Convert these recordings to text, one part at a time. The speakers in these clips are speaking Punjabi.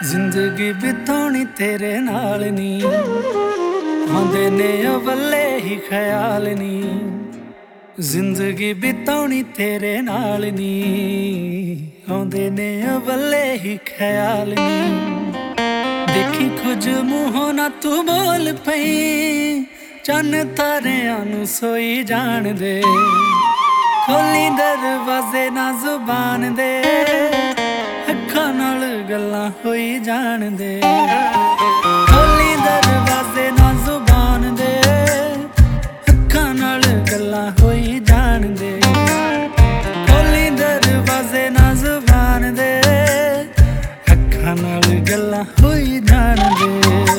ਜ਼ਿੰਦਗੀ ਬਿਤਾਉਣੀ ਤੇਰੇ ਨਾਲ ਨੀ, ਆਉਂਦੇ ਨੇ ਅਵੱਲੇ ਹੀ ਖਿਆਲ ਨੀ। ਜ਼ਿੰਦਗੀ ਬਿਤਾਉਣੀ ਤੇਰੇ ਨਾਲ ਨੀ, ਆਉਂਦੇ ਨੇ ਅਵੱਲੇ ਹੀ ਖਿਆਲ ਨੀ। ਦੇਖੀ ਕੁਝ ਮੂੰਹੋਂ ਨਾ ਤੂੰ ਬੋਲ ਪਈ, ਚੰਨ ਤਾਰਿਆਂ ਨੂੰ ਸੋਈ ਜਾਣ ਦੇ। ਖੋਲੀ ਦਰਵਾਜ਼ੇ ਨਾ ਜ਼ੁਬਾਨ ਦੇ, ਅੱਖਾਂ ਨਾਲ ਗੱਲਾਂ ਹੋਈ ਜਾਣ ਦੇ। ਖੋਲੀ ਦਰਵਾਜ਼ੇ ਨਾ ਜ਼ੁਬਾਨ ਦੇ, ਅੱਖਾਂ ਨਾਲ ਗੱਲਾਂ ਹੋਈ ਜਾਣ ਦੇ। ਖੋਲੀ ਦਰਵਾਜ਼ੇ ਨਾ ਜ਼ੁਬਾਨ ਦੇ, ਅੱਖਾਂ ਨਾਲ ਗੱਲਾਂ ਹੋਈ ਜਾਣ ਦੇ।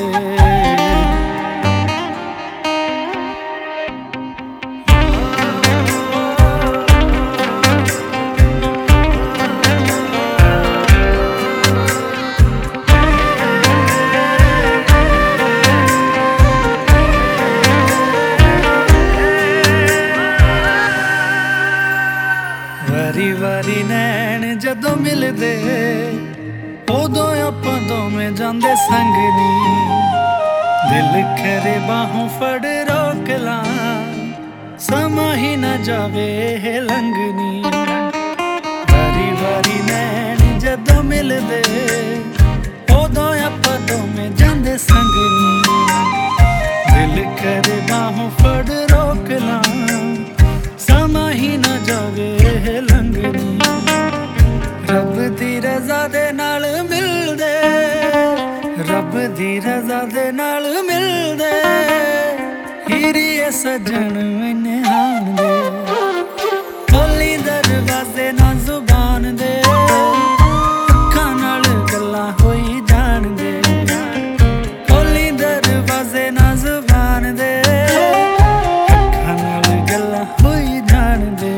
ਵਾਰੀ ਵਾਰੀ ਨੈਣ ਜਦੋਂ ਮਿਲਦੇ, ਉਦੋਂ ਆਪਾਂ ਦੋਵੇਂ ਜਾਂਦੇ ਸੰਗ ਨੀ। ਦਿਲ ਕਰੇ ਬਾਹੋਂ ਫੜ ਰੋਕ ਲਾਂ, ਸਮਾਂ ਹੀ ਨਾ ਜਾਵੇ ਇਹ ਲੰਘਣੀ। ਵਾਰੀ ਵਾਰੀ ਨੈਣ ਜਦੋਂ ਮਿਲਦੇ, ਉਦੋਂ ਆਪਾਂ ਦੋਵੇਂ ਜਾਂਦੇ ਸੰਗ ਨੀ। ਦਿਲ ਕਰੇ ਬਾਹੋਂ ਫੜ ਰੋਕ ਲਾਂ, ਸਮਾਂ ਹੀ ਨਾ ਜਾਵੇ ਇਹ ਲੰਘਣੀ। ਰੱਬ ਦੀ ਰਜ਼ਾ ਦੇ ਨਾਲ ਮਿਲਦੇ, ਰੱਬ ਦੀ ਰਜ਼ਾ ਦੇ ਨਾਲ ਮਿਲਦੇ, ਹੀਰੀਏ ਸੱਜਣ ਮੈਨੇ ਹਾਣ ਦੇ। ਖੋਲੀ ਦਰਵਾਜ਼ੇ ਨਾ ਜ਼ੁਬਾਨ ਦੇ, ਅੱਖਾਂ ਨਾਲ ਗੱਲਾਂ ਹੋਈ ਜਾਣ ਦੇ। ਖੋਲੀ ਦਰਵਾਜ਼ੇ ਨਾ ਜ਼ੁਬਾਨ ਦੇ, ਅੱਖਾਂ ਨਾਲ ਗੱਲਾਂ ਹੋਈ ਜਾਣ ਦੇ।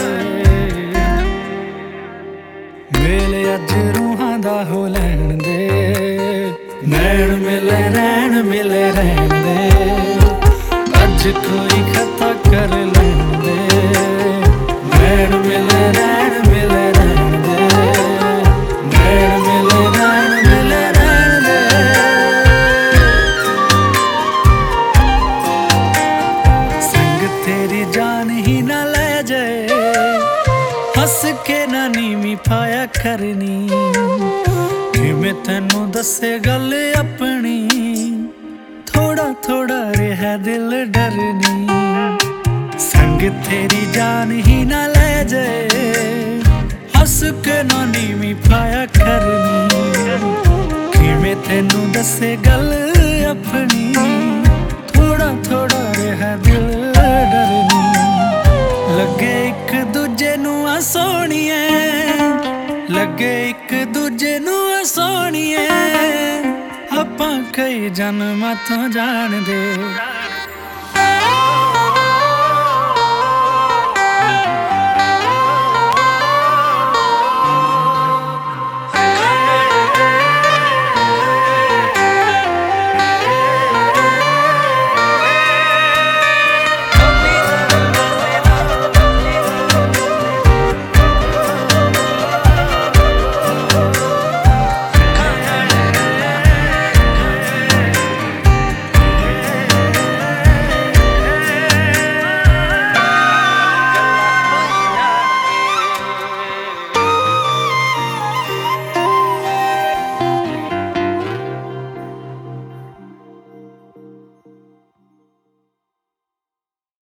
ਮੇਲੇ ਅੱਜ ਰੂਹਾਂ ਦਾ ਹੋ ਲੈਣ ਦੇ, ਨੈਣ ਮਿਲੇ ਰਹਿਣ ਮਿਲੇ ਰਹਿਣ ਦੇ। ਅੱਜ ਕੋਈ ਖਤਾ ਕਰ ਲੈਣ ਦੇ, ਨੈਣ ਮਿਲੇ ਰਹਿਣ ਮਿਲੇ ਰਹਿਣ ਦੇ। ਨੈਣ ਮਿਲੇ ਰਹਿਣ ਮਿਲੇ ਰਹਿਣ ਦੇ। ਸੰਗ ਤੇਰੀ ਜਾਨ ਹੀ ਨਾ ਲੈ ਜਾਏ, ਹੱਸ ਕੇ ਨਾ ਨੀਵੀਂ ਪਾਇਆ ਕਰਨੀ। ਕਿਵੇਂ ਤੈਨੂੰ ਦੱਸੇ ਗੱਲ ਆਪਣੀ, ਥੋੜਾ ਥੋੜਾ ਰਿਹਾ ਦਿਲ ਡਰਨੀ। ਸੰਗ ਤੇਰੀ ਜਾਨ ਹੀ ਨਾ ਲੈ ਜਾਏ, ਹੱਸ ਕੇ ਨਾ ਨੀਵੀਂ ਪਾਇਆ ਕਰਨੀ। ਕਿਵੇਂ ਤੈਨੂੰ ਦੱਸੇ ਗੱਲ ਆਪਣੀ, ਥੋੜਾ ਥੋੜਾ ਰਿਹਾ ਦਿਲ ਡਰਨੀ। ਲੱਗੇ ਇੱਕ ਦੂਜੇ ਨੂੰ ਆ ਸੋਹਣੀਏ, ਲੱਗੇ ਇੱਕ ਦੂਜੇ ਨੂੰ ਆ ਸੋਹਣੀਏ। ਆਪਾਂ ਕਈ ਜਨਮਾਂ ਤੋਂ ਜਾਣਦੇ,